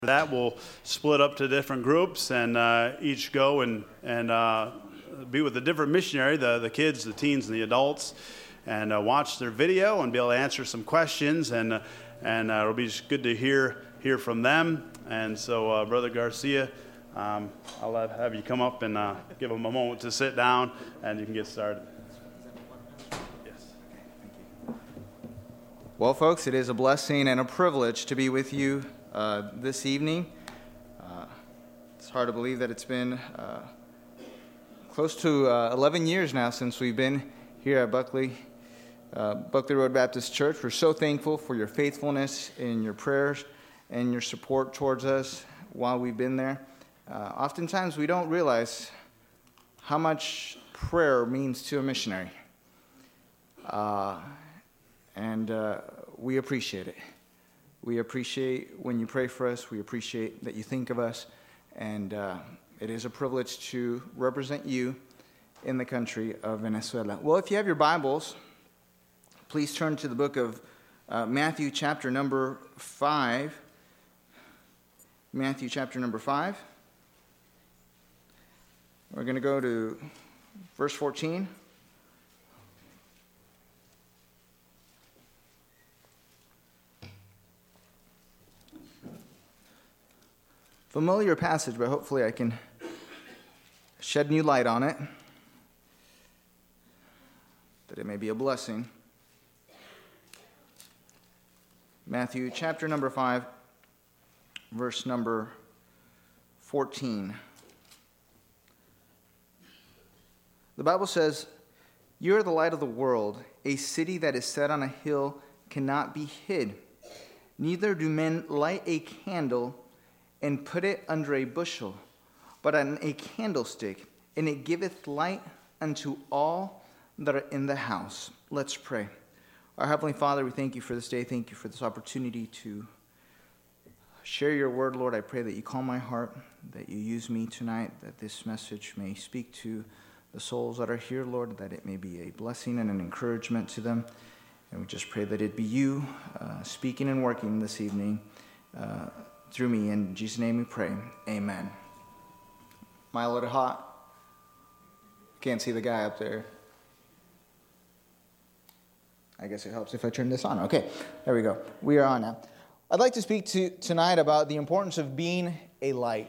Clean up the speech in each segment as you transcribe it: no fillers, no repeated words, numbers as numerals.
That will split up to different groups and each go and be with a different missionary, the kids, the teens, and the adults, and watch their video and be able to answer some questions, and it'll be just good to hear from them. And so, Brother Garcia, I'll have you come up and give them a moment to sit down, and you can get started. Yes. Well, folks, it is a blessing and a privilege to be with you this evening. It's hard to believe that it's been close to 11 years now since we've been here at Buckley Road Baptist Church. We're so thankful for your faithfulness in your prayers and your support towards us while we've been there. Oftentimes we don't realize how much prayer means to a missionary. And we appreciate it. We appreciate when you pray for us. We appreciate that you think of us. And it is a privilege to represent you in the country of Venezuela. Well, if you have your Bibles, please turn to the book of Matthew chapter number 5. Matthew chapter number 5. We're going to go to verse 14. Familiar passage, but hopefully I can shed new light on it, that it may be a blessing. Matthew chapter number 5, verse number 14. The Bible says, "You are the light of the world. A city that is set on a hill cannot be hid. Neither do men light a candle and put it under a bushel, but on a candlestick, and it giveth light unto all that are in the house." Let's pray. Our Heavenly Father, we thank you for this day. Thank you for this opportunity to share your word, Lord. I pray that you calm my heart, that you use me tonight, that this message may speak to the souls that are here, Lord, that it may be a blessing and an encouragement to them. And we just pray that it be you speaking and working this evening through me. In Jesus' name we pray. Amen. Am I a little hot? Can't see the guy up there. I guess it helps if I turn this on. Okay, there we go. We are on now. I'd like to speak tonight about the importance of being a light.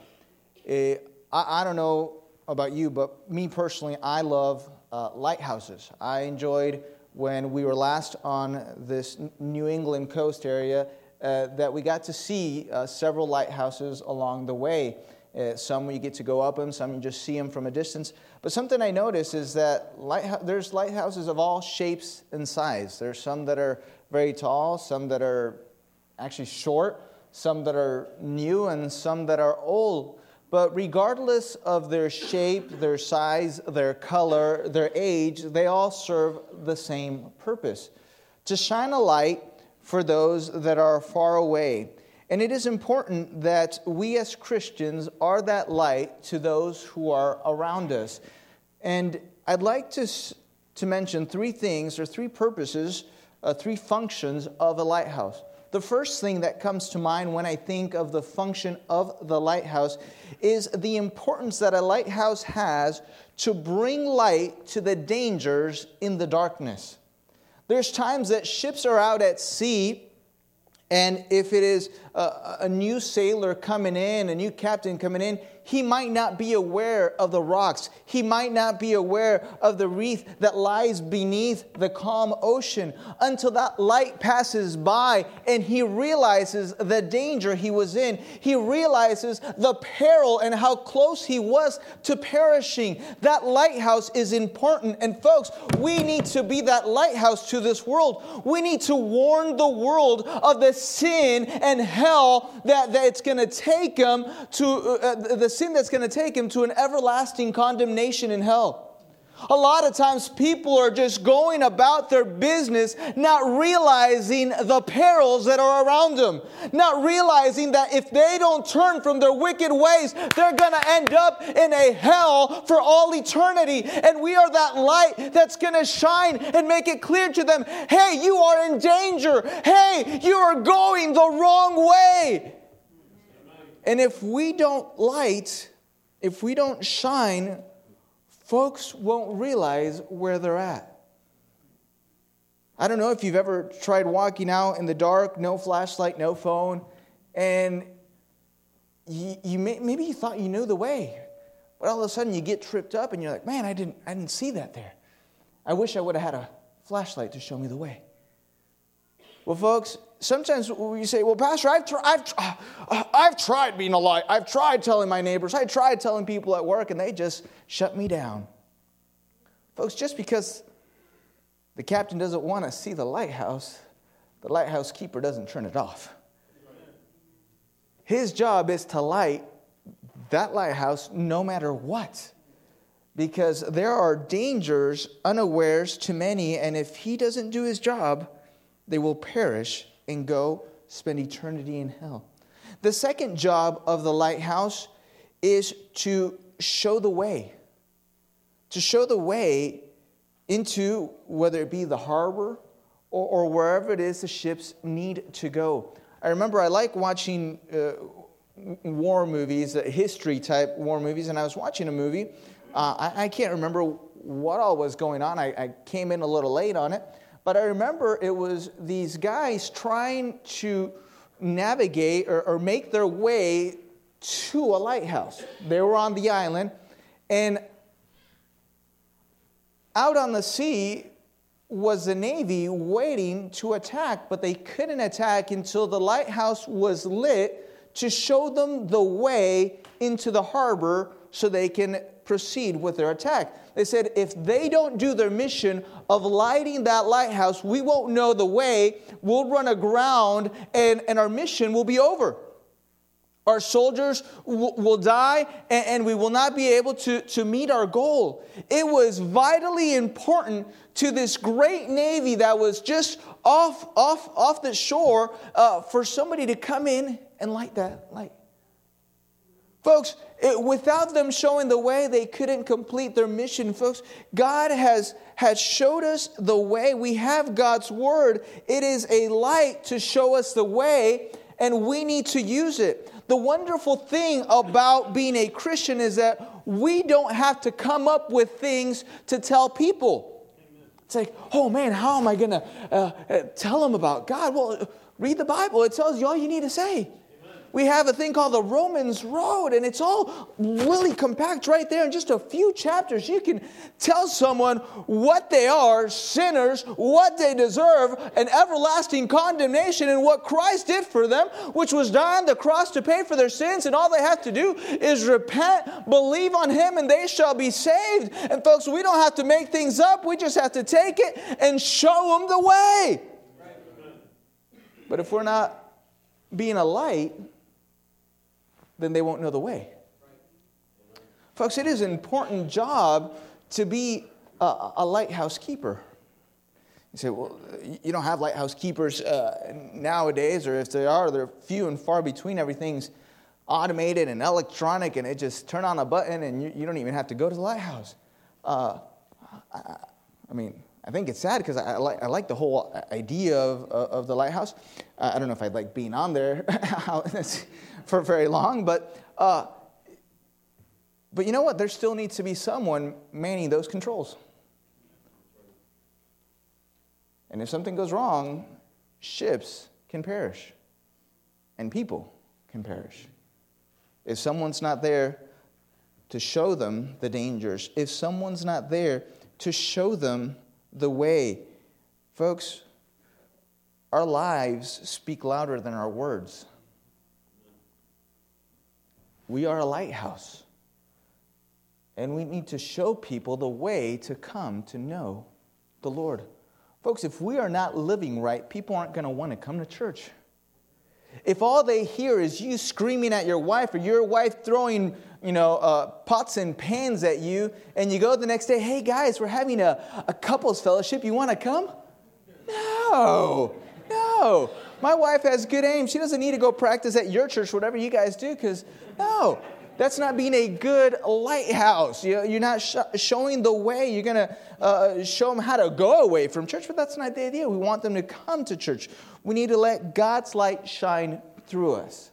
I don't know about you, but me personally, I love lighthouses. I enjoyed when we were last on this New England coast area that we got to see several lighthouses along the way. Some you get to go up them, some you just see them from a distance. But something I noticed is that there's lighthouses of all shapes and size. There's some that are very tall, some that are actually short, some that are new, and some that are old. But regardless of their shape, their size, their color, their age, they all serve the same purpose: to shine a light for those that are far away. And it is important that we as Christians are that light to those who are around us. And I'd like to mention three things, or three purposes, three functions of a lighthouse. The first thing that comes to mind when I think of the function of the lighthouse is the importance that a lighthouse has to bring light to the dangers in the darkness. There's times that ships are out at sea, and if it is a new sailor coming in, a new captain coming in, he might not be aware of the rocks. He might not be aware of the reef that lies beneath the calm ocean until that light passes by and he realizes the danger he was in. He realizes the peril and how close he was to perishing. That lighthouse is important. And folks, we need to be that lighthouse to this world. We need to warn the world of the sin and hell that it's going to take them to the sin that's going to take him to an everlasting condemnation in hell. A lot of times people are just going about their business, not realizing the perils that are around them. Not realizing that if they don't turn from their wicked ways, they're going to end up in a hell for all eternity. And we are that light that's going to shine and make it clear to them, hey, you are in danger. Hey, you are going the wrong way. And if we don't light, if we don't shine, folks won't realize where they're at. I don't know if you've ever tried walking out in the dark, no flashlight, no phone, and maybe you thought you knew the way, but all of a sudden you get tripped up and you're like, man, I didn't see that there. I wish I would have had a flashlight to show me the way. Well, folks, sometimes we say, well, Pastor, I've tried being a light. I've tried telling my neighbors. I tried telling people at work, and they just shut me down. Folks, just because the captain doesn't want to see the lighthouse keeper doesn't turn it off. His job is to light that lighthouse no matter what. Because there are dangers unawares to many, and if he doesn't do his job, they will perish and go spend eternity in hell. The second job of the lighthouse is to show the way. To show the way into, whether it be the harbor or wherever it is the ships need to go. I remember I like watching war movies, history-type war movies, and I was watching a movie. I can't remember what all was going on. I came in a little late on it. But I remember it was these guys trying to navigate or make their way to a lighthouse. They were on the island, and out on the sea was the Navy waiting to attack, but they couldn't attack until the lighthouse was lit to show them the way into the harbor so they can proceed with their attack. They said, if they don't do their mission of lighting that lighthouse, we won't know the way, we'll run aground, and our mission will be over. Our soldiers will die, and we will not be able to meet our goal. It was vitally important to this great Navy that was just off the shore for somebody to come in and light that light. Folks, without them showing the way, they couldn't complete their mission. Folks, God has showed us the way. We have God's Word. It is a light to show us the way, and we need to use it. The wonderful thing about being a Christian is that we don't have to come up with things to tell people. It's like, oh man, how am I going to tell them about God? Well, read the Bible. It tells you all you need to say. We have a thing called the Romans Road, and it's all really compact right there in just a few chapters. You can tell someone what they are, sinners, what they deserve, an everlasting condemnation, and what Christ did for them, which was die on the cross to pay for their sins, and all they have to do is repent, believe on Him, and they shall be saved. And folks, we don't have to make things up. We just have to take it and show them the way. But if we're not being a light, then they won't know the way. Folks, it is an important job to be a lighthouse keeper. You say, well, you don't have lighthouse keepers nowadays, or if they are, they're few and far between. Everything's automated and electronic, and it just turn on a button, and you don't even have to go to the lighthouse. I think it's sad because I like the whole idea of the lighthouse. I don't know if I'd like being on there for very long, but you know what? There still needs to be someone manning those controls. And if something goes wrong, ships can perish, and people can perish. If someone's not there to show them the dangers, if someone's not there to show them the way, folks, our lives speak louder than our words. We are a lighthouse, and we need to show people the way to come to know the Lord. Folks, if we are not living right, people aren't going to want to come to church. If all they hear is you screaming at your wife, or your wife throwing pots and pans at you, and you go the next day, hey guys, we're having a couples fellowship, you want to come? No. My wife has good aim. She doesn't need to go practice at your church, whatever you guys do, because no, that's not being a good lighthouse. You're not showing the way. You're going to show them how to go away from church, but that's not the idea. We want them to come to church. We need to let God's light shine through us.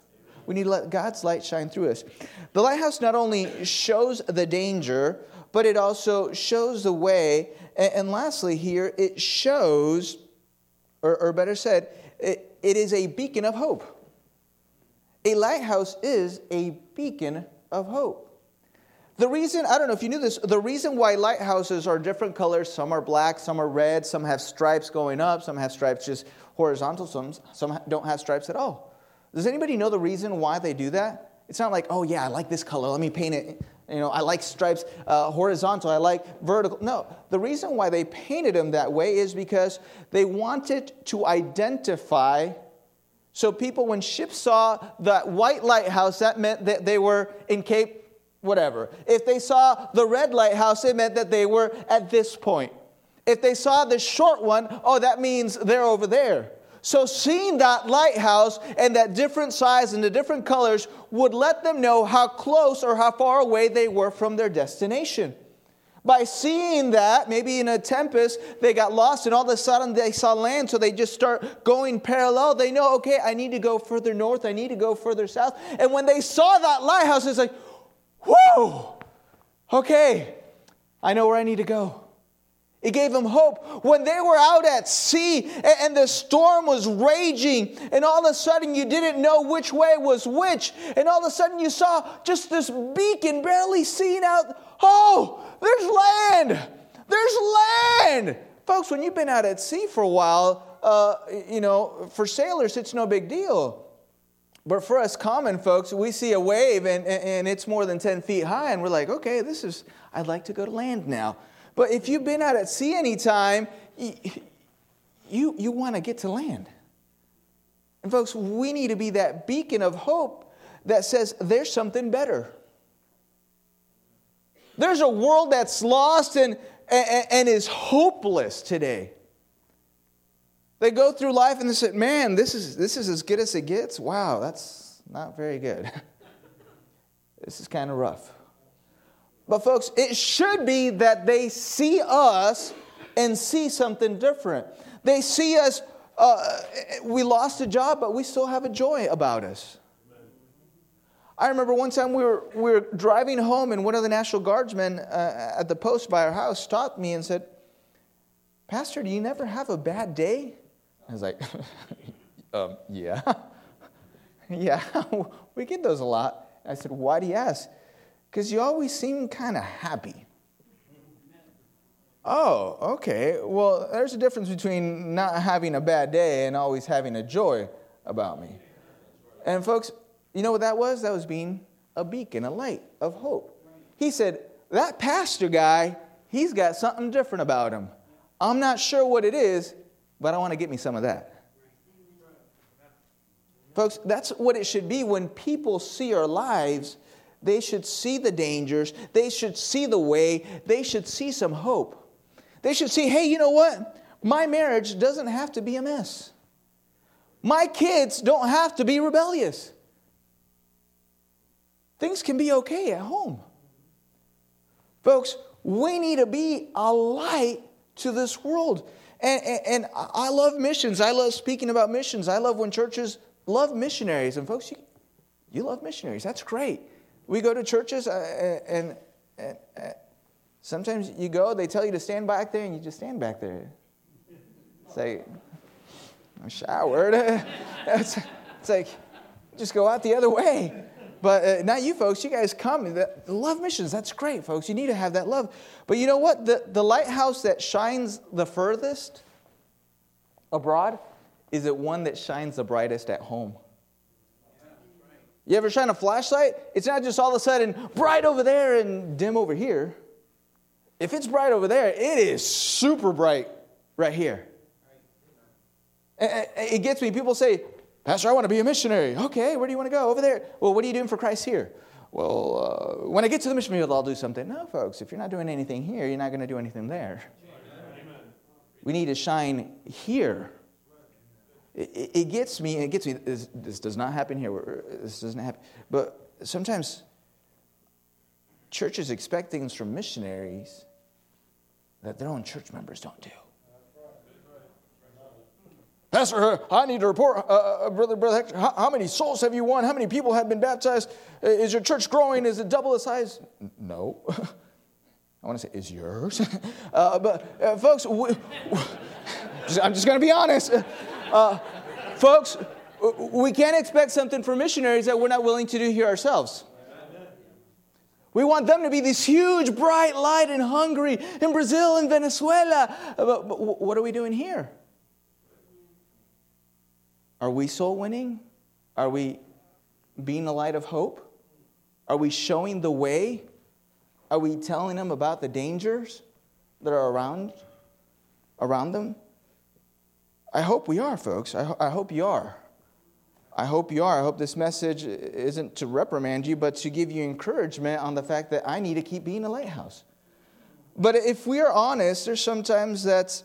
We need to let God's light shine through us. The lighthouse not only shows the danger, but it also shows the way. And lastly here, it shows, or better said, it is a beacon of hope. A lighthouse is a beacon of hope. The reason, I don't know if you knew this, the reason why lighthouses are different colors, some are black, some are red, some have stripes going up, some have stripes just horizontal, some don't have stripes at all. Does anybody know the reason why they do that? It's not like, oh yeah, I like this color, let me paint it. I like stripes horizontal, I like vertical. No, the reason why they painted them that way is because they wanted to identify. So people, when ships saw that white lighthouse, that meant that they were in Cape whatever. If they saw the red lighthouse, it meant that they were at this point. If they saw the short one, oh, that means they're over there. So seeing that lighthouse and that different size and the different colors would let them know how close or how far away they were from their destination. By seeing that, maybe in a tempest, they got lost and all of a sudden they saw land, so they just start going parallel. They know, okay, I need to go further north, I need to go further south. And when they saw that lighthouse, it's like, whoa, okay, I know where I need to go. It gave them hope. When they were out at sea and the storm was raging and all of a sudden you didn't know which way was which, and all of a sudden you saw just this beacon barely seen out. Oh, there's land. There's land. Folks, when you've been out at sea for a while, for sailors it's no big deal. But for us common folks, we see a wave and it's more than 10 feet high and we're like, okay, I'd like to go to land now. But if you've been out at sea any time, you want to get to land. And folks, we need to be that beacon of hope that says there's something better. There's a world that's lost and is hopeless today. They go through life and they say, man, this is as good as it gets. Wow, that's not very good. This is kind of rough. But folks, it should be that they see us and see something different. They see us, we lost a job, but we still have a joy about us. I remember one time we were driving home and one of the National Guardsmen at the post by our house stopped me and said, Pastor, do you never have a bad day? I was like, yeah. Yeah, we get those a lot. I said, why do you ask? Because you always seem kind of happy. Oh, okay. Well, there's a difference between not having a bad day and always having a joy about me. And folks, you know what that was? That was being a beacon, a light of hope. He said, that pastor guy, he's got something different about him. I'm not sure what it is, but I want to get me some of that. Folks, that's what it should be when people see our lives. They should see the dangers. They should see the way. They should see some hope. They should see, hey, you know what? My marriage doesn't have to be a mess. My kids don't have to be rebellious. Things can be okay at home. Folks, we need to be a light to this world. And I love missions. I love speaking about missions. I love when churches love missionaries. And folks, you love missionaries. That's great. We go to churches and sometimes you go, they tell you to stand back there and you just stand back there. It's like, I'm showered. It's like, just go out the other way. But not you folks, you guys come. Love missions, that's great, folks. You need to have that love. But you know what? The lighthouse that shines the furthest abroad is it one that shines the brightest at home. You ever shine a flashlight? It's not just all of a sudden bright over there and dim over here. If it's bright over there, it is super bright right here. It gets me. People say, Pastor, I want to be a missionary. Okay, where do you want to go? Over there. Well, what are you doing for Christ here? Well, when I get to the mission field, I'll do something. No, folks, if you're not doing anything here, you're not going to do anything there. Amen. We need to shine here. It gets me. This does not happen here. This doesn't happen. But sometimes churches expect things from missionaries that their own church members don't do. Pastor, I need to report, Brother Hector, how many souls have you won? How many people have been baptized? Is your church growing? Is it double the size? No. I want to say, is yours? But folks, I'm just going to be honest. Folks, we can't expect something from missionaries that we're not willing to do here ourselves. We want them to be this huge, bright light and hungry in Brazil and Venezuela. But what are we doing here? Are we soul winning? Are we being a light of hope? Are we showing the way? Are we telling them about the dangers that are around them? I hope we are, folks. I hope you are. I hope you are. I hope this message isn't to reprimand you, but to give you encouragement on the fact that I need to keep being a lighthouse. But if we are honest, there's sometimes that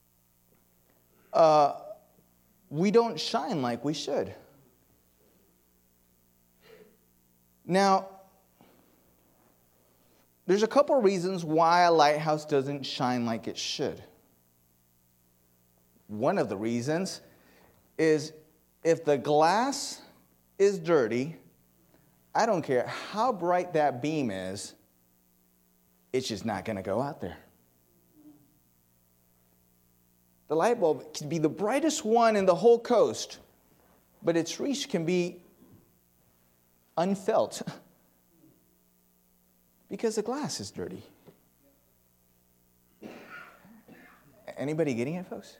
we don't shine like we should. Now, there's a couple of reasons why a lighthouse doesn't shine like it should. One of the reasons is if the glass is dirty, I don't care how bright that beam is, it's just not going to go out there. The light bulb can be the brightest one in the whole coast, but its reach can be unfelt because the glass is dirty. Anybody getting it, folks?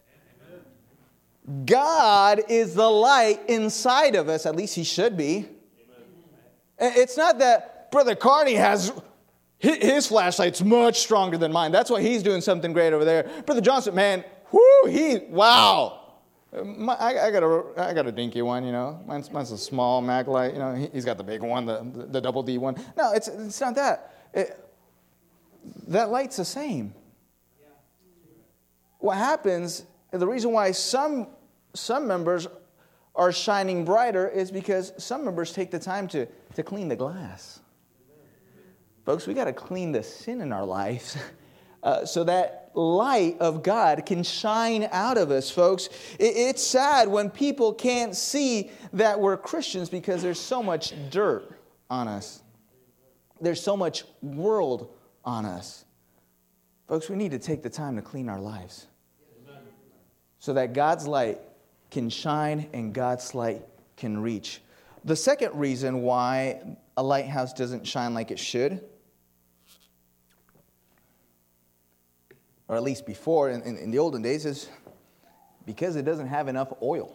God is the light inside of us. At least he should be. It's not that Brother Carney has his flashlight's much stronger than mine. That's why he's doing something great over there. Brother Johnson, man, wow. I got a dinky one, you know. Mine's a small mag light. You know, he's got the big one, the double D one. No, it's not that. That light's the same. What happens? The reason why some members are shining brighter is because some members take the time to clean the glass. Folks, we got to clean the sin in our lives so that light of God can shine out of us, folks. It's sad when people can't see that we're Christians because there's so much dirt on us. There's so much world on us. Folks, we need to take the time to clean our lives so that God's light can shine and God's light can reach. The second reason why a lighthouse doesn't shine like it should, or at least before in the olden days, is because it doesn't have enough oil.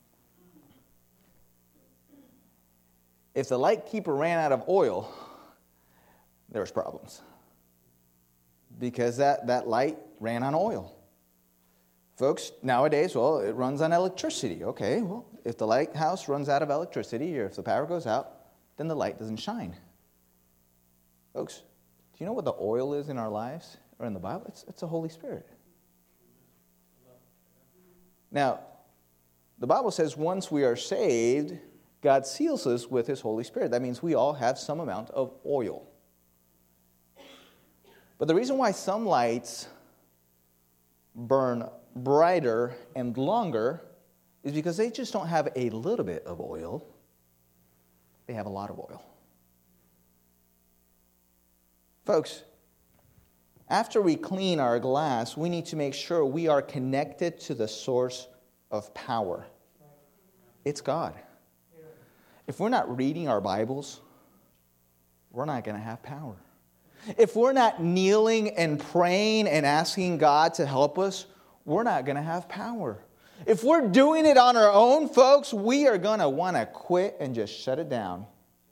If the light keeper ran out of oil, there was problems. Because that light ran on oil. Folks, nowadays, well, it runs on electricity. Okay, well, if the lighthouse runs out of electricity or if the power goes out, then the light doesn't shine. Folks, do you know what the oil is in our lives or in the Bible? It's the Holy Spirit. Now, the Bible says once we are saved, God seals us with His Holy Spirit. That means we all have some amount of oil. But the reason why some lights burn brighter and longer is because they just don't have a little bit of oil. They have a lot of oil. Folks, after we clean our glass, we need to make sure we are connected to the source of power. It's God. If we're not reading our Bibles, we're not going to have power. If we're not kneeling and praying and asking God to help us, we're not going to have power. If we're doing it on our own, folks, we are going to want to quit and just shut it down.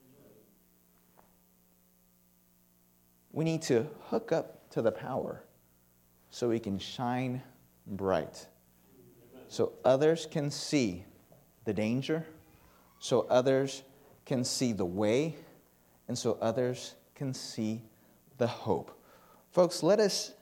We need to hook up to the power so we can shine bright. So others can see the danger, so others can see the way, and so others can see the hope. Folks, let us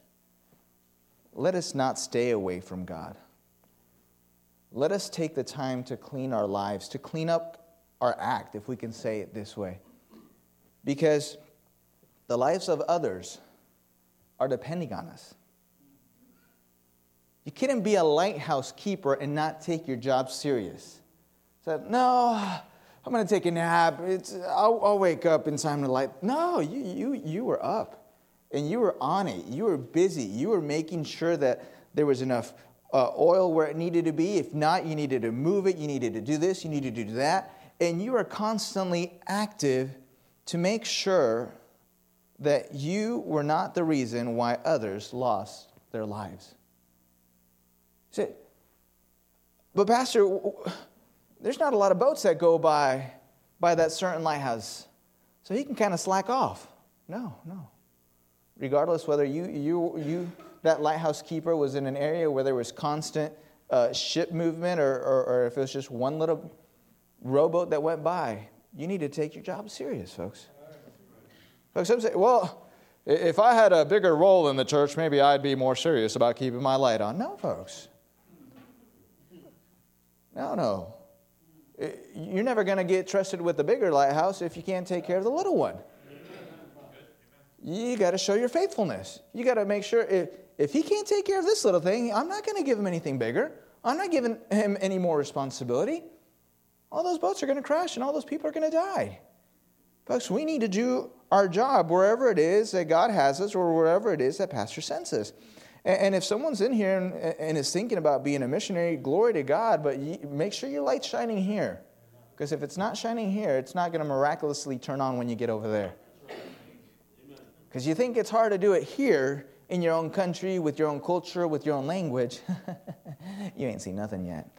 not stay away from God. Let us take the time to clean our lives, to clean up our act, if we can say it this way. Because the lives of others are depending on us. You couldn't be a lighthouse keeper and not take your job serious. So, no, I'm going to take a nap. I'll wake up in time to light. No, you were up, and you were on it. You were busy. You were making sure that there was enough oil where it needed to be. If not, you needed to move it. You needed to do this. You needed to do that. And you were constantly active to make sure that you were not the reason why others lost their lives. So, but Pastor, there's not a lot of boats that go by that certain lighthouse, so he can kind of slack off. No. Regardless whether you that lighthouse keeper was in an area where there was constant ship movement, or if it was just one little rowboat that went by, you need to take your job serious, folks. Folks, some say, well, if I had a bigger role in the church, maybe I'd be more serious about keeping my light on. No, folks. No. You're never going to get trusted with the bigger lighthouse if you can't take care of the little one. You got to show your faithfulness. You got to make sure if he can't take care of this little thing, I'm not going to give him anything bigger. I'm not giving him any more responsibility. All those boats are going to crash and all those people are going to die. Folks, we need to do our job wherever it is that God has us or wherever it is that Pastor sends us. And if someone's in here and is thinking about being a missionary, glory to God, but make sure your light's shining here. Because if it's not shining here, it's not going to miraculously turn on when you get over there. Because you think it's hard to do it here in your own country, with your own culture, with your own language. You ain't seen nothing yet.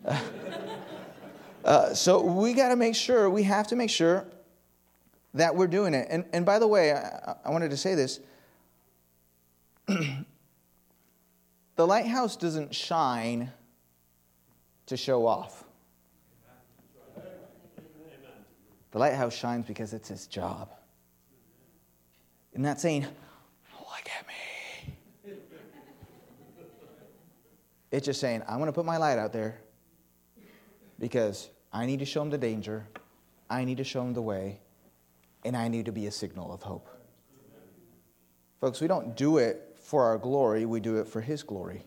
So we have to make sure that we're doing it. And by the way, I wanted to say this. The lighthouse doesn't shine to show off. The lighthouse shines because it's his job. And not saying, look at me. It's just saying, I'm going to put my light out there because I need to show them the danger. I need to show them the way. And I need to be a signal of hope. Folks, we don't do it for our glory. We do it for his glory.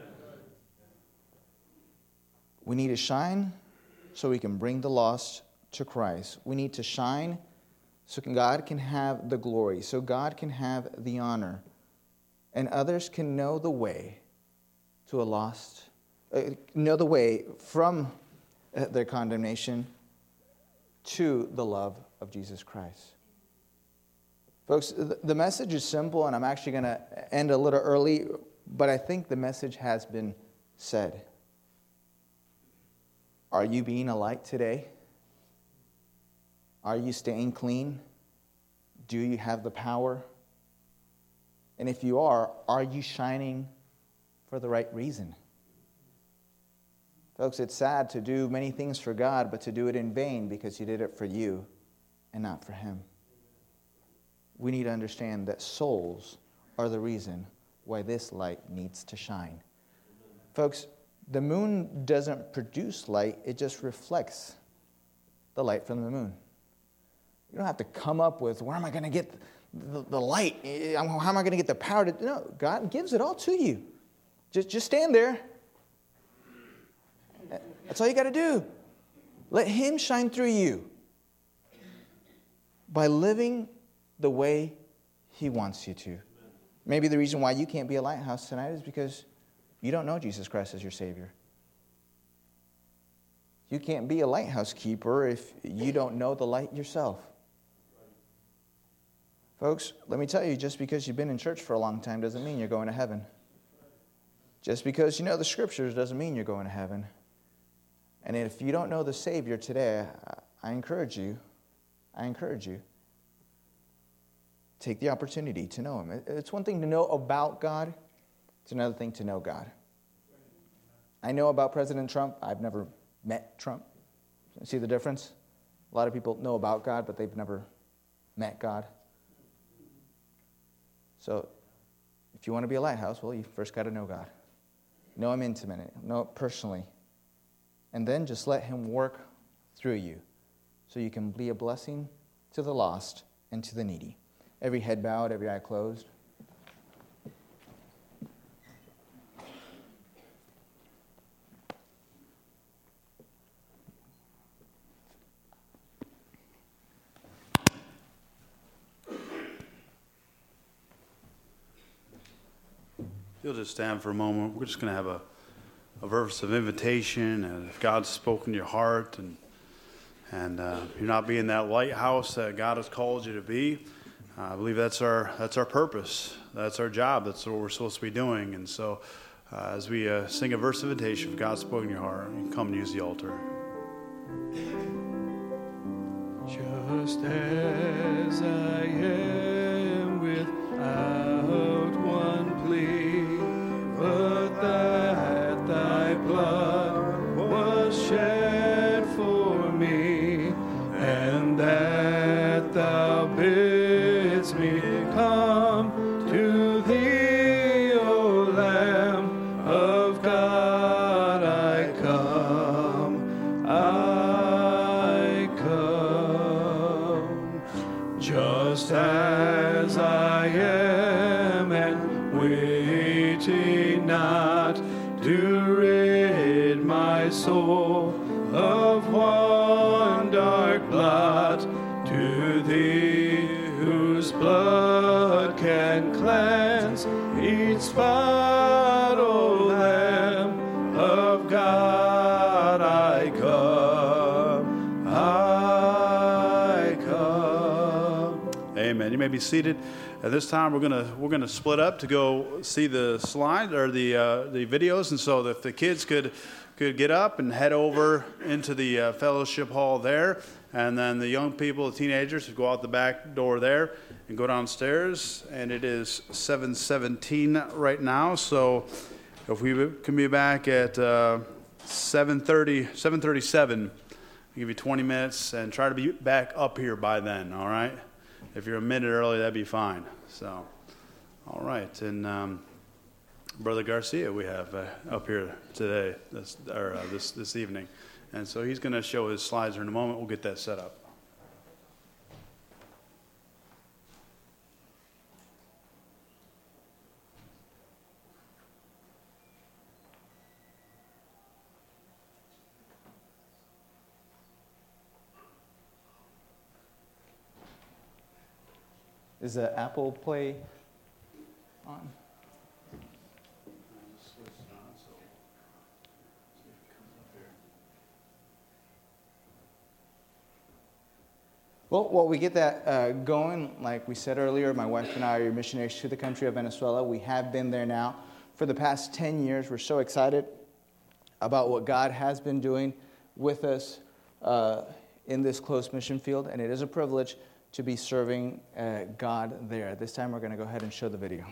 We need to shine so we can bring the lost to Christ. We need to shine so God can have the glory, so God can have the honor, and others can know the way to a lost, know the way from their condemnation to the love of Jesus Christ. Folks, the message is simple, and I'm actually going to end a little early, but I think the message has been said. Are you being a light today? Are you staying clean? Do you have the power? And if you are you shining for the right reason? Folks, it's sad to do many things for God, but to do it in vain because you did it for you and not for him. We need to understand that souls are the reason why this light needs to shine. Folks, the moon doesn't produce light, it just reflects the light from the moon. You don't have to come up with, where am I going to get the light? How am I going to get the power to... No, God gives it all to you. Just stand there. That's all you got to do. Let him shine through you by living the way he wants you to. Maybe the reason why you can't be a lighthouse tonight is because you don't know Jesus Christ as your Savior. You can't be a lighthouse keeper if you don't know the light yourself. Folks, let me tell you, just because you've been in church for a long time doesn't mean you're going to heaven. Just because you know the Scriptures doesn't mean you're going to heaven. And if you don't know the Savior today, I encourage you, take the opportunity to know him. It's one thing to know about God. It's another thing to know God. I know about President Trump. I've never met Trump. See the difference? A lot of people know about God, but they've never met God. So if you want to be a lighthouse, well, you first got to know God. Know him intimately. Know it personally. And then just let him work through you so you can be a blessing to the lost and to the needy. Every head bowed, every eye closed. you'll just stand for a moment. We're just going to have a verse of invitation, and if God's spoken to your heart, and you're not being that lighthouse that God has called you to be, I believe that's our purpose. That's our job. That's what we're supposed to be doing. And so, as we sing a verse of invitation, if God's spoken to your heart, you can come and use the altar. Just as I am without one plea, but that thy blood was shed for me, and that thou bidst me come to thee, O Lamb of God, I come, I come. Just as I am, and waiting not to rid my soul of one dark blot, to thee whose blood can cleanse each spot, O Lamb of God, I come, I come. Amen. You may be seated. At this time, we're gonna split up to go see the slide or the videos, and so if the kids could get up and head over into the fellowship hall there, and then the young people, the teenagers, would go out the back door there and go downstairs. And it is 7:17 right now, so if we can be back at 7:37, I'll give you 20 minutes and try to be back up here by then. All right. If you're a minute early, that'd be fine. So, all right. And Brother Garcia, we have up here today, this evening. And so he's going to show his slides in a moment. We'll get that set up. Is the Apple Play on? Well, while we get that going, like we said earlier, my wife and I are missionaries to the country of Venezuela. We have been there now for the past 10 years. We're so excited about what God has been doing with us in this close mission field, and it is a privilege to be serving God there. At this time, we're going to go ahead and show the video.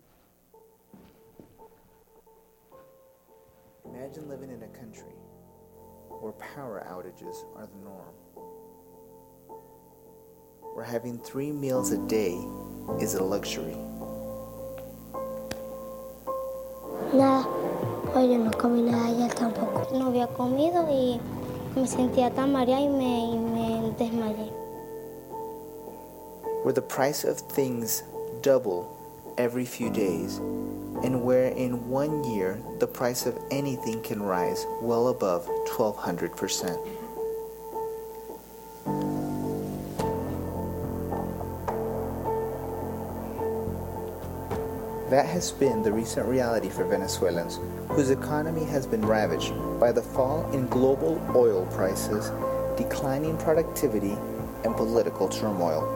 Imagine living in a country where power outages are the norm, where having 3 meals a day is a luxury. Nada, hoy yo no comí nada ayer tampoco. No había comido y me sentía tan mareada y me desmayé. Where the price of things double every few days, and where in 1 year the price of anything can rise well above 1,200%. That has been the recent reality for Venezuelans, whose economy has been ravaged by the fall in global oil prices, declining productivity, and political turmoil.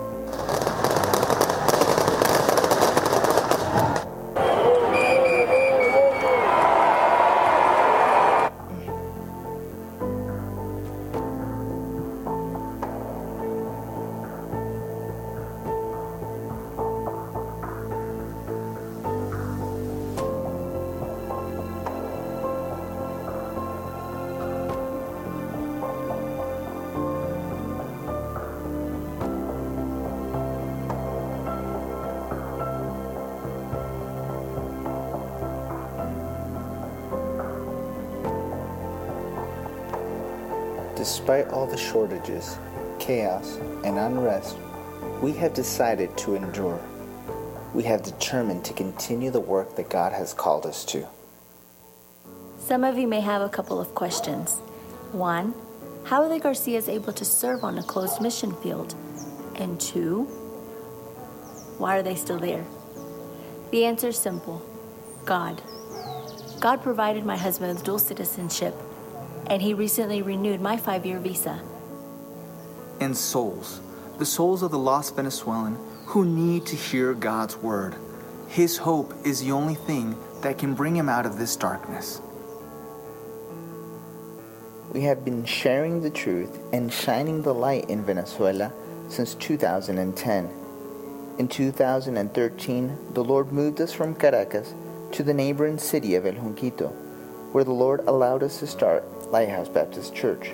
Despite all the shortages, chaos, and unrest, we have decided to endure. We have determined to continue the work that God has called us to. Some of you may have a couple of questions. 1, how are the Garcias able to serve on a closed mission field? And 2, why are they still there? The answer is simple. God. God provided my husband with dual citizenship, and he recently renewed my 5-year visa. And souls, the souls of the lost Venezuelan who need to hear God's word. His hope is the only thing that can bring him out of this darkness. We have been sharing the truth and shining the light in Venezuela since 2010. In 2013, the Lord moved us from Caracas to the neighboring city of El Junquito, where the Lord allowed us to start Lighthouse Baptist Church.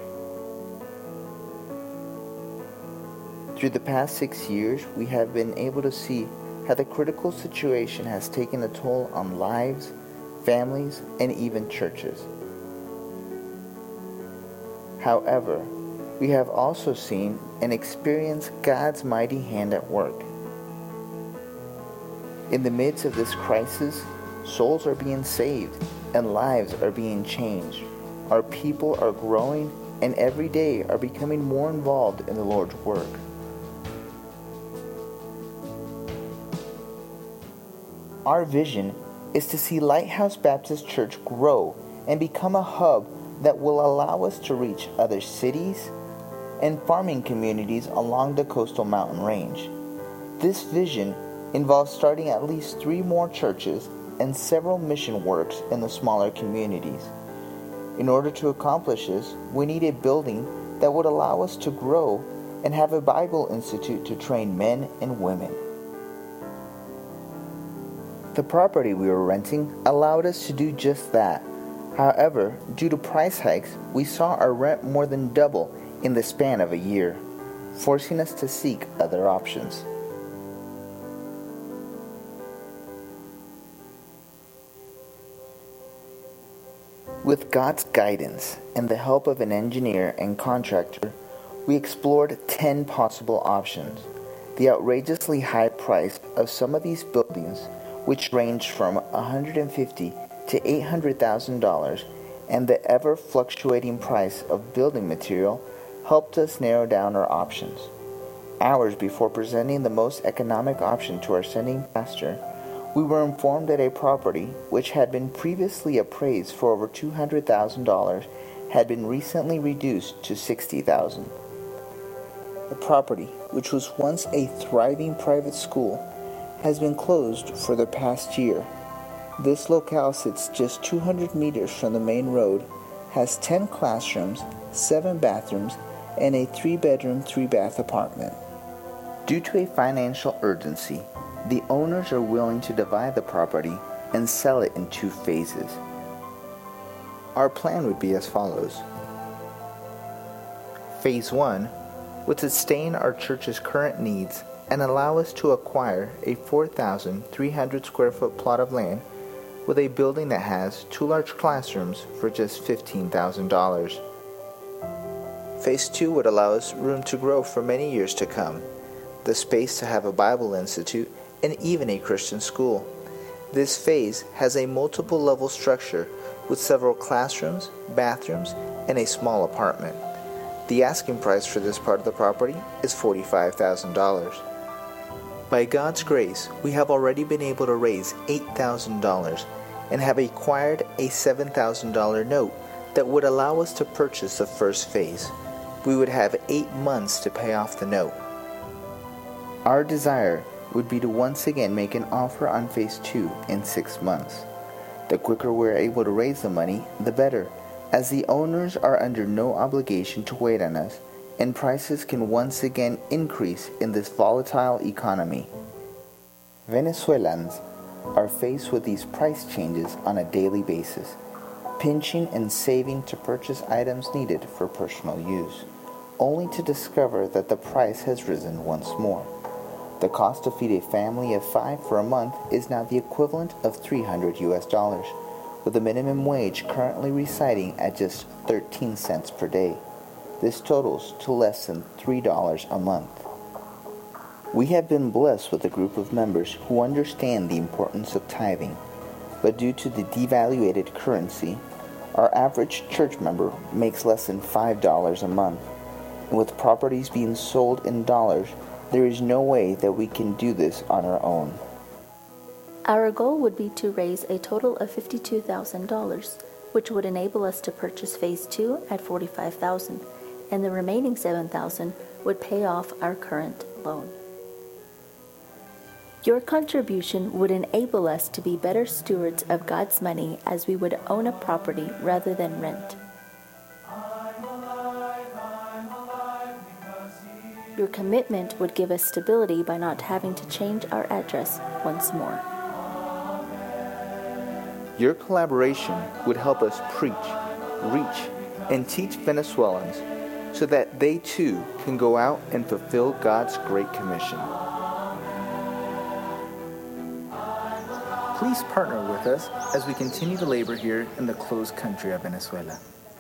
Through the past 6 years, we have been able to see how the critical situation has taken a toll on lives, families, and even churches. However, we have also seen and experienced God's mighty hand at work. In the midst of this crisis, souls are being saved and lives are being changed. Our people are growing and every day are becoming more involved in the Lord's work. Our vision is to see Lighthouse Baptist Church grow and become a hub that will allow us to reach other cities and farming communities along the coastal mountain range. This vision involves starting at least 3 more churches and several mission works in the smaller communities. In order to accomplish this, we need a building that would allow us to grow and have a Bible institute to train men and women. The property we were renting allowed us to do just that. However, due to price hikes, we saw our rent more than double in the span of a year, forcing us to seek other options. With God's guidance and the help of an engineer and contractor, we explored 10 possible options. The outrageously high price of some of these buildings, which ranged from $150,000 to $800,000, and the ever-fluctuating price of building material helped us narrow down our options. Hours before presenting the most economic option to our sending pastor, we were informed that a property, which had been previously appraised for over $200,000, had been recently reduced to $60,000. The property, which was once a thriving private school, has been closed for the past year. This locale sits just 200 meters from the main road, has 10 classrooms, 7 bathrooms, and a 3-bedroom, 3-bath apartment. Due to a financial urgency, the owners are willing to divide the property and sell it in 2 phases. Our plan would be as follows. Phase 1 would sustain our church's current needs and allow us to acquire a 4,300 square foot plot of land with a building that has 2 large classrooms for just $15,000. Phase 2 would allow us room to grow for many years to come, the space to have a Bible institute, and even a Christian school. This phase has a multiple level structure with several classrooms, bathrooms, and a small apartment. The asking price for this part of the property is $45,000. By God's grace, we have already been able to raise $8,000 and have acquired a $7,000 note that would allow us to purchase the first phase. We would have 8 months to pay off the note. Our desire would be to once again make an offer on phase 2 in 6 months. The quicker we're able to raise the money, the better, as the owners are under no obligation to wait on us, and prices can once again increase in this volatile economy. Venezuelans are faced with these price changes on a daily basis, pinching and saving to purchase items needed for personal use, only to discover that the price has risen once more. The cost to feed a family of 5 for a month is now the equivalent of $300, with the minimum wage currently residing at just 13 cents per day. This totals to less than $3 a month. We have been blessed with a group of members who understand the importance of tithing, but due to the devaluated currency, our average church member makes less than $5 a month, and with properties being sold in dollars, there is no way that we can do this on our own. Our goal would be to raise a total of $52,000, which would enable us to purchase Phase 2 at $45,000, and the remaining $7,000 would pay off our current loan. Your contribution would enable us to be better stewards of God's money, as we would own a property rather than rent. Your commitment would give us stability by not having to change our address once more. Your collaboration would help us preach, reach, and teach Venezuelans so that they too can go out and fulfill God's Great Commission. Please partner with us as we continue to labor here in the closed country of Venezuela.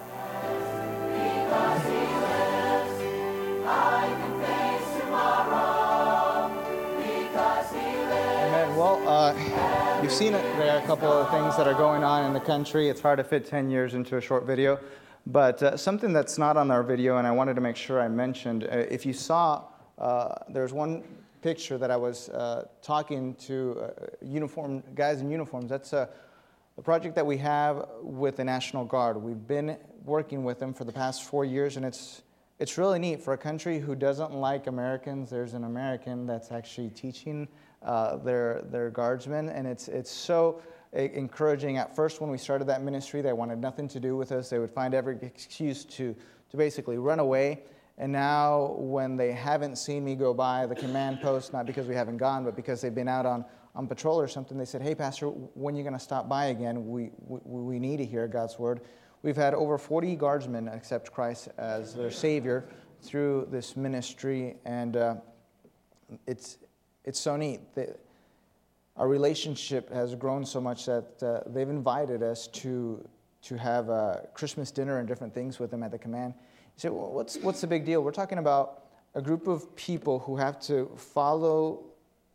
Amen. Well, you've seen it. There are a couple of things that are going on in the country. It's hard to fit 10 years into a short video. But something that's not on our video, and I wanted to make sure I mentioned, if you saw, there's one picture that I was talking to guys in uniforms. That's the project that we have with the National Guard. We've been working with them for the past 4 years, and it's really neat. For a country who doesn't like Americans, there's an American that's actually teaching their guardsmen, and it's so encouraging. At first, when we started that ministry, they wanted nothing to do with us. They would find every excuse to basically run away. And now, when they haven't seen me go by the command post, not because we haven't gone, but because they've been out on patrol or something, they said, "Hey, Pastor, when are you going to stop by again? We need to hear God's word." We've had over 40 guardsmen accept Christ as their Savior through this ministry, and it's so neat. Our relationship has grown so much that they've invited us to have a Christmas dinner and different things with them at the command. You say, well, what's the big deal? We're talking about a group of people who have to follow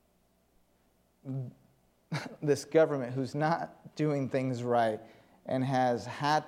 this government who's not doing things right and has had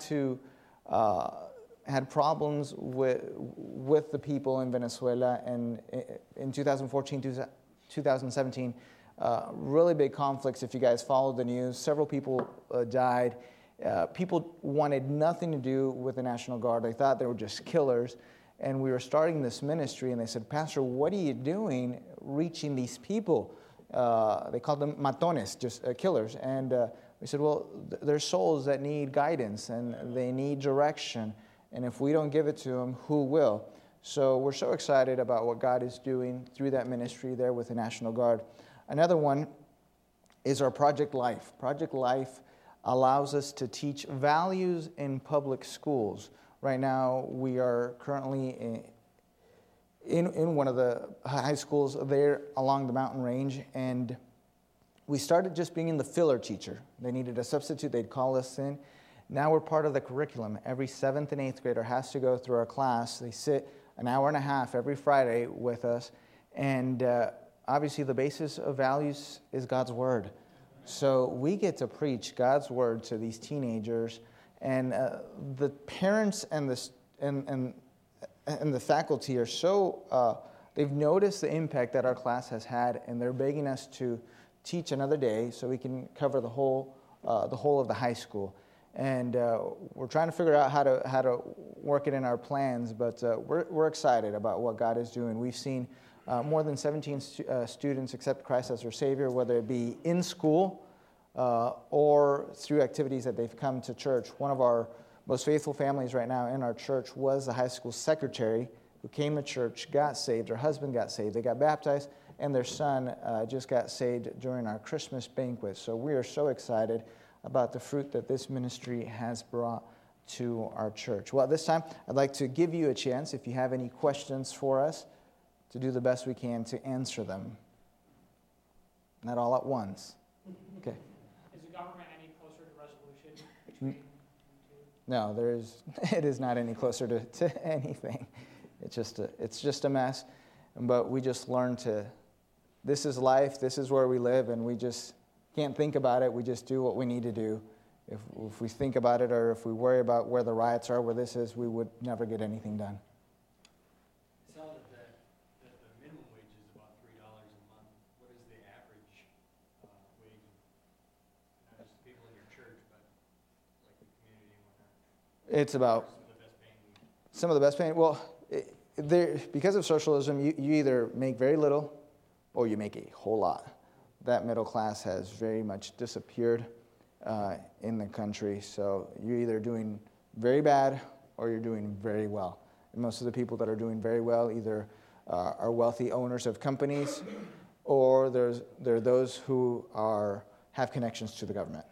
problems with the people in Venezuela. And in 2014, 2017, really big conflicts. If you guys followed the news, several people died. People wanted nothing to do with the National Guard. They thought they were just killers. And we were starting this ministry, and they said, "Pastor, what are you doing reaching these people?" They called them matones, just killers. And we said, well, they're souls that need guidance, and they need direction. And if we don't give it to them, who will? So we're so excited about what God is doing through that ministry there with the National Guard. Another one is our Project Life. Project Life allows us to teach values in public schools. Right now, we are currently in one of the high schools there along the mountain range, and we started just being the filler teacher. They needed a substitute. They'd call us in. Now we're part of the curriculum. Every 7th and 8th grader has to go through our class. They sit an hour and a half every Friday with us, and obviously the basis of values is God's Word. So we get to preach God's Word to these teenagers, and the parents and the faculty are so, they've noticed the impact that our class has had, and they're begging us to teach another day so we can cover the whole of the high school. And we're trying to figure out how to work it in our plans, but we're excited about what God is doing. We've seen more than 17 students accept Christ as their Savior, whether it be in school or through activities that they've come to church. One of our most faithful families right now in our church was the high school secretary who came to church, got saved. Her husband got saved. They got baptized, and their son just got saved during our Christmas banquet. So we are so excited about the fruit that this ministry has brought to our church. Well, at this time, I'd like to give you a chance, if you have any questions for us, to do the best we can to answer them. Not all at once. Okay. Is the government any closer to resolution between you two? No, it is not any closer to anything. It's just a mess. But we just learn this is life, this is where we live, and we just can't think about it. We just do what we need to do. If we think about it, or if we worry about where the riots are, where this is, we would never get anything done. It sounded that the minimum wage is about $3 a month. What is the average wage It's about some of the best paying. Well, because of socialism, you either make very little or you make a whole lot. That middle class has very much disappeared in the country. So you're either doing very bad or you're doing very well. And most of the people that are doing very well either are wealthy owners of companies, or there are those who have connections to the government.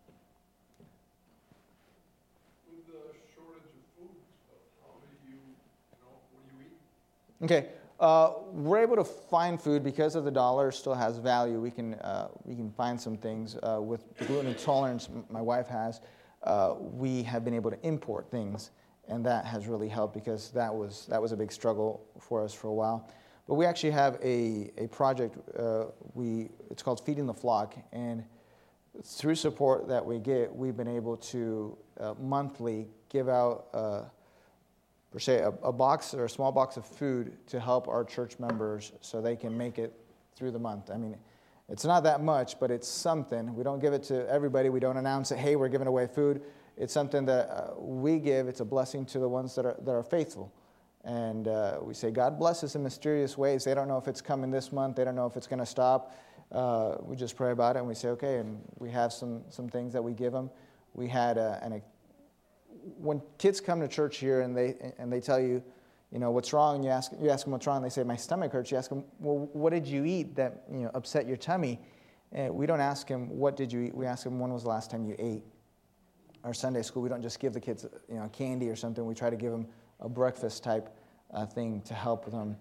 With the shortage of food stuff, how do you what do you eat? Okay, we're able to find food because of the dollar still has value. We can find some things with the gluten intolerance my wife has. We have been able to import things, and that has really helped because that was a big struggle for us for a while. But we actually have a project. It's called Feeding the Flock, and through support that we get, we've been able to monthly give out per se a box or a small box of food to help our church members so they can make it through the month. I mean, it's not that much, but it's something. We don't give it to everybody. We don't announce it, hey, we're giving away food. It's something that we give. It's a blessing to the ones that are faithful. And we say, God bless us in mysterious ways. They don't know if it's coming this month. They don't know if it's going to stop. We just pray about it, and we say, okay, and we have some things that we give them. We had when kids come to church here and they tell you, what's wrong, and you ask them what's wrong, they say, my stomach hurts. You ask them, well, what did you eat that upset your tummy? And we don't ask them, what did you eat? We ask them, when was the last time you ate? Our Sunday school, we don't just give the kids candy or something. We try to give them a breakfast type thing to help them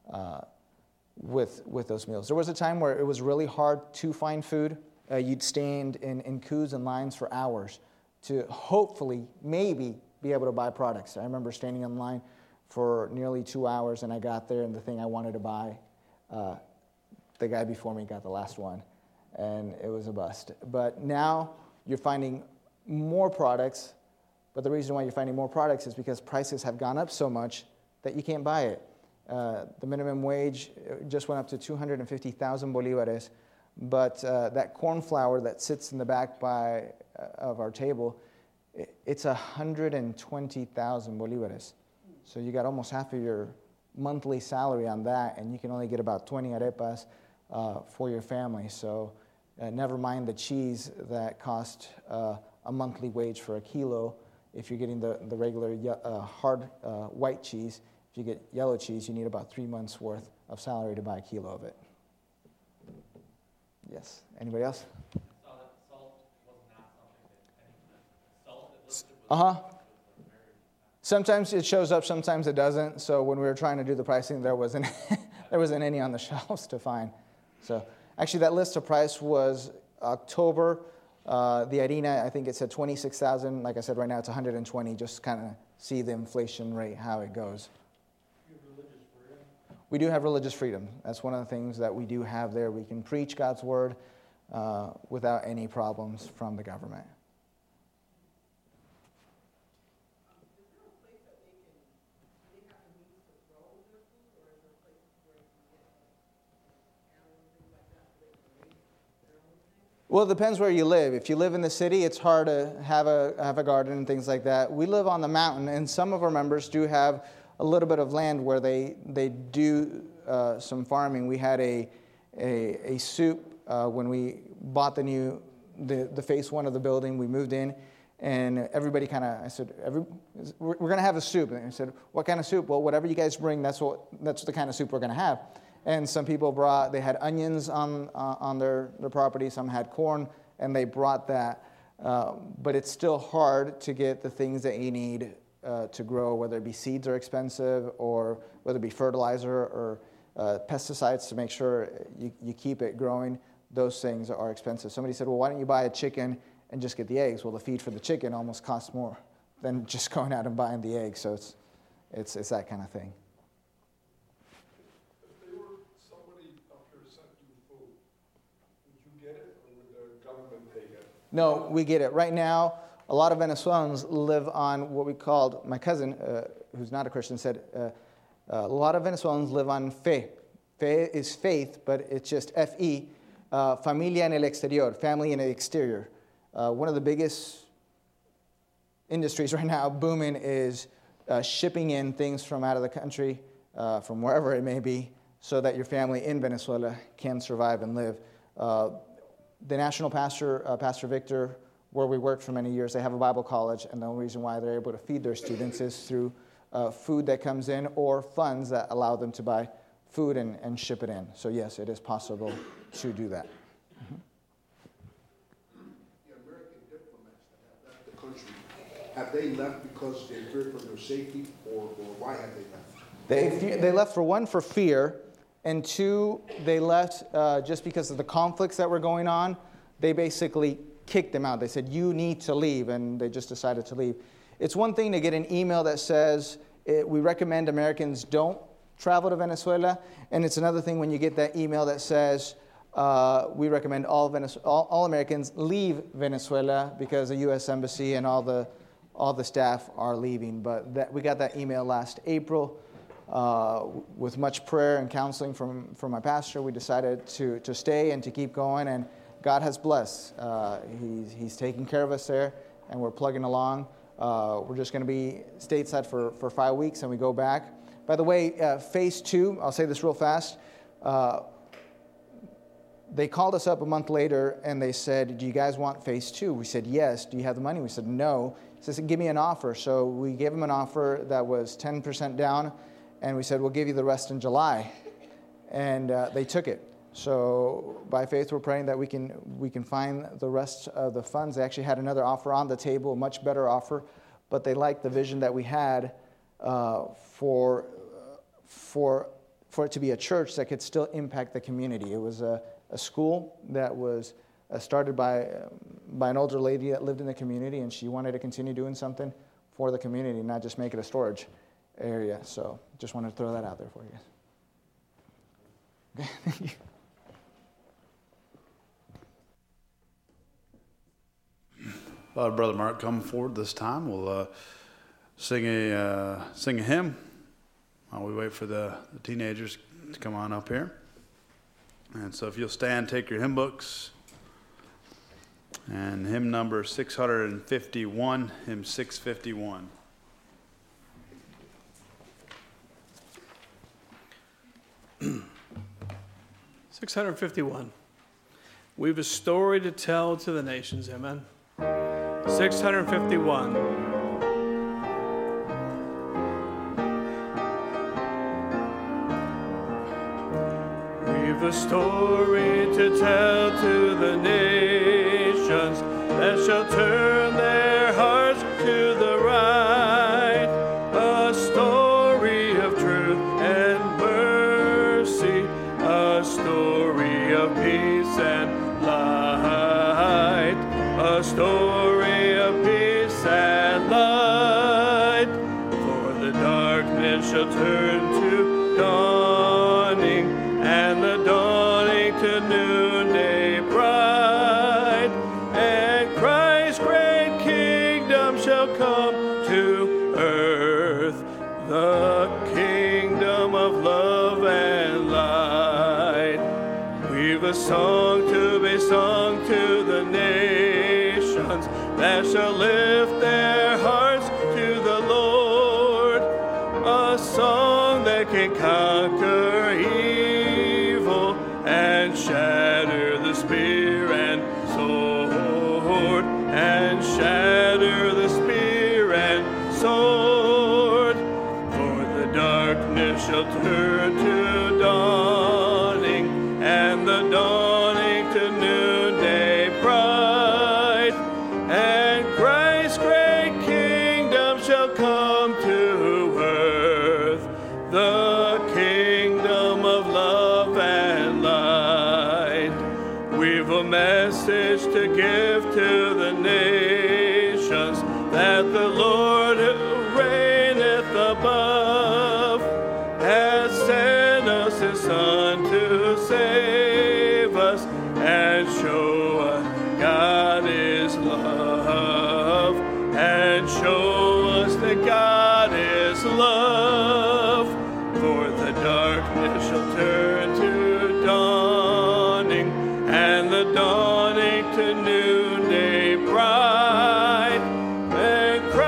with those meals. There was a time where it was really hard to find food. You'd stand in queues and lines for hours to hopefully, maybe, be able to buy products. I remember standing in line for nearly 2 hours, and I got there, and the thing I wanted to buy, the guy before me got the last one, and it was a bust. But now you're finding more products, but the reason why you're finding more products is because prices have gone up so much that you can't buy it. The minimum wage just went up to 250,000 bolivares, but that corn flour that sits in the back of our table, it's 120,000 bolivares. So you got almost half of your monthly salary on that, and you can only get about 20 arepas for your family. So never mind the cheese that cost a monthly wage for a kilo. If you're getting the regular hard white cheese, if you get yellow cheese, you need about 3 months' worth of salary to buy a kilo of it. Yes. Anybody else? Sometimes it shows up, sometimes it doesn't. So when we were trying to do the pricing, there wasn't any on the shelves to find. So actually, that list of price was October. The harina, I think it said 26,000. Like I said, right now it's 120. Just kind of see the inflation rate, how it goes. You have religious freedom? We do have religious freedom. That's one of the things that we do have there. We can preach God's word without any problems from the government. Well, it depends where you live. If you live in the city, it's hard to have a garden and things like that. We live on the mountain, and some of our members do have a little bit of land where they do some farming. We had a soup when we bought the phase one of the building. We moved in, and everybody I said, we're going to have a soup. And I said, what kind of soup? Well, whatever you guys bring, that's the kind of soup we're going to have. And some people they had onions on their property, some had corn, and they brought that. But it's still hard to get the things that you need to grow, whether it be seeds are expensive, or whether it be fertilizer or pesticides to make sure you keep it growing. Those things are expensive. Somebody said, well, why don't you buy a chicken and just get the eggs? Well, the feed for the chicken almost costs more than just going out and buying the eggs. So it's that kind of thing. No, we get it. Right now, a lot of Venezuelans live on what we called, my cousin, who's not a Christian, said, a lot of Venezuelans live on fe. Fe is faith, but it's just F-E, familia en el exterior, family in the exterior. One of the biggest industries right now booming is shipping in things from out of the country, from wherever it may be, so that your family in Venezuela can survive and live. The national pastor, Pastor Victor, where we worked for many years, they have a Bible college, and the only reason why they're able to feed their students is through food that comes in or funds that allow them to buy food and ship it in. So yes, it is possible to do that. The American diplomats that have left the country, have they left because they feared for their safety, or why have they left? They left for one, for fear, and two, they left just because of the conflicts that were going on. They basically kicked them out. They said, you need to leave, and they just decided to leave. It's one thing to get an email that says, we recommend Americans don't travel to Venezuela, and it's another thing when you get that email that says, we recommend all Americans leave Venezuela because the U.S. Embassy and all the staff are leaving. But we got that email last April. With much prayer and counseling from my pastor, we decided to stay and to keep going, and God has blessed. He's taking care of us there, and we're plugging along. We're just going to be stateside for 5 weeks, and we go back. By the way, phase 2, I'll say this real fast. They called us up a month later, and they said, do you guys want phase 2? We said, yes. Do you have the money? We said, no. He said, give me an offer. So we gave him an offer that was 10% down, and we said, we'll give you the rest in July. And they took it. So by faith, we're praying that we can find the rest of the funds. They actually had another offer on the table, a much better offer, but they liked the vision that we had for it to be a church that could still impact the community. It was a school that was started by an older lady that lived in the community, and she wanted to continue doing something for the community, not just make it a storage area. So just wanted to throw that out there for you guys. Okay, thank you. Brother Mark, come forward this time. We'll sing a hymn while we wait for the teenagers to come on up here. And so if you'll stand, take your hymn books. And hymn number 651, hymn 651. We've a story to tell to the nations, amen. 651. We've a story to tell to the nations that shall turn their hearts to the right. A story of truth and mercy, a story of peace and light, a story of peace and light. For the darkness shall turn to dawning, and the dawning to noonday bright, and Christ's great kingdom shall come to earth, the kingdom of love and light. We've a song to be sung to the nations that shall lift their hearts to the Lord, a song that can conquer evil and shatter the spear and sword, and shatter the spear and sword. For the darkness shall turn to dawning, and the dawning to noonday bright, and Christ's great kingdom shall come to earth, the kingdom of love and light. We've a message to give to the nations, that the Lord who reigneth above has sent us his Son to save us and show us God is love, and show us that God is love. For the darkness shall turn to dawning, and the dawning to noonday bright, and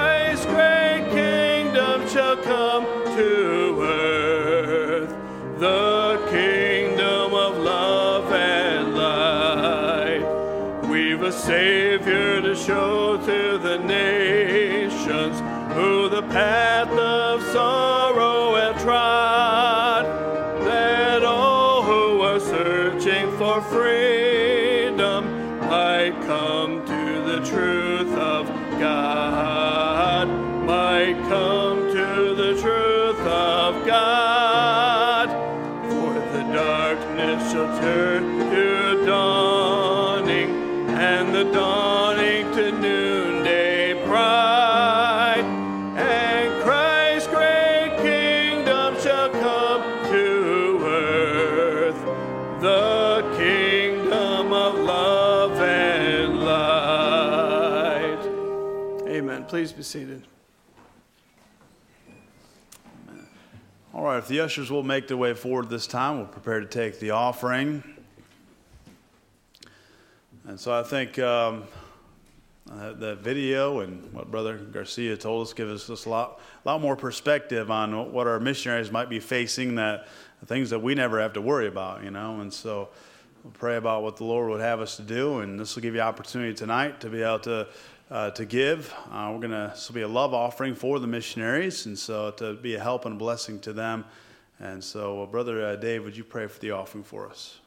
Savior to show to the nations who the path of sorrow have trod, that all who are searching for freedom might come to the truth of God, might come to the truth of God. For the darkness shall turn to dawning, and the dawning to noonday bright, and Christ's great kingdom shall come to earth, the kingdom of love and light. Amen. Please be seated. All right, if the ushers will make their way forward this time, we'll prepare to take the offering. And so I think that video and what Brother Garcia told us gives us a lot more perspective on what our missionaries might be facing, that things that we never have to worry about, you know. And so we'll pray about what the Lord would have us to do, and this will give you opportunity tonight to be able to give. This will be a love offering for the missionaries, and so to be a help and a blessing to them. And so, Brother Dave, would you pray for the offering for us?